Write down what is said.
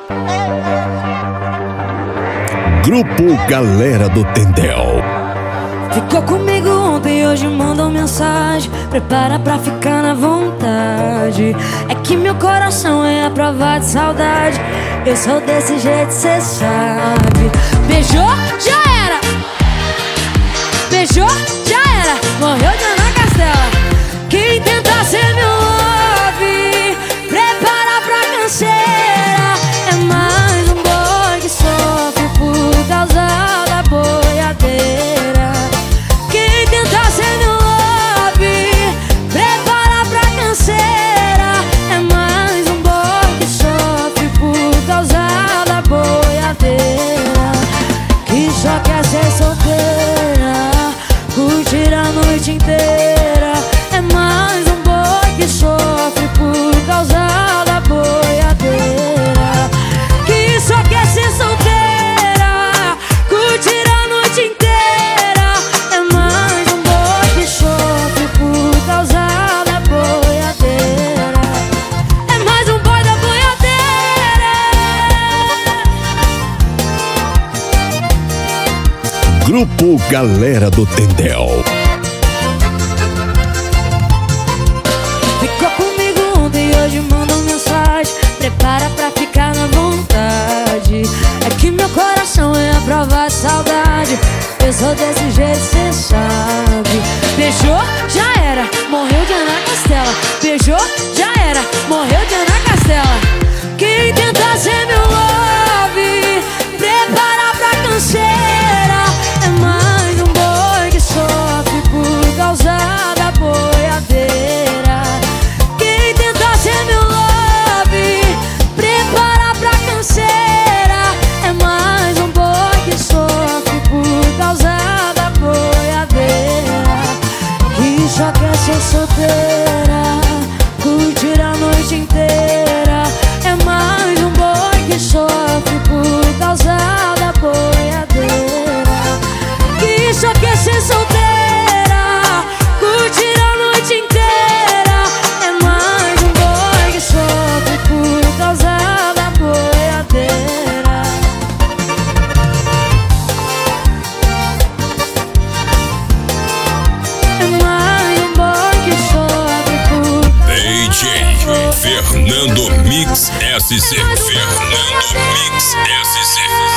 Grupo Galera do Tendel. Ficou comigo ontem, hoje mandou mensagem. Prepara pra ficar na vontade. É que meu coração é a prova de saudade. Eu sou desse jeito, cê sabe. Beijou, já era. Beijou, já era. Morreu de Ana Castela. Quem tenta ser meu love, prepara pra canseira. É mais um boy que sofre por causa da boiadeira. Quem tenta ser meu love, prepara pra canseira. É mais um boy que sofre por causa da boiadeira. Que só quer ser solteira, curtir a noite inteira. É mais um boy que sofre por causa da boiadeira. Que só quer ser solteira, curtir a noite inteira. É mais um boy que sofre por causa da boiadeira. É mais um boy da boiadeira. Grupo Galera do Tendel. Ficou comigo ontem, hoje mandou mensagem. Prepara pra ficar na vontade. É que meu coração é a prova de saudade. Eu sou desse jeito, cê sabe. Beijou, já era. Morreu de Ana Castela. Beijou, já era. Morreu de Ana Castela. Quem tenta ser meu love, prepara pra canseira. É mais um boy que sofre por causa da boiadeira. Quem tenta ser meu love, prepara pra canseira. É mais um boy que sofre por causa da boiadeira. Que só quer ser solteira, curtir a noite inteira. É mais um boy que sofre por causa da boiadeira. Que só quer ser solteira, curtir a noite inteira. É mais um boy que sofre por causa da boiadeira. É mais um boy que sofre por DJ Fernando Mix SC. Fernando Mix SC.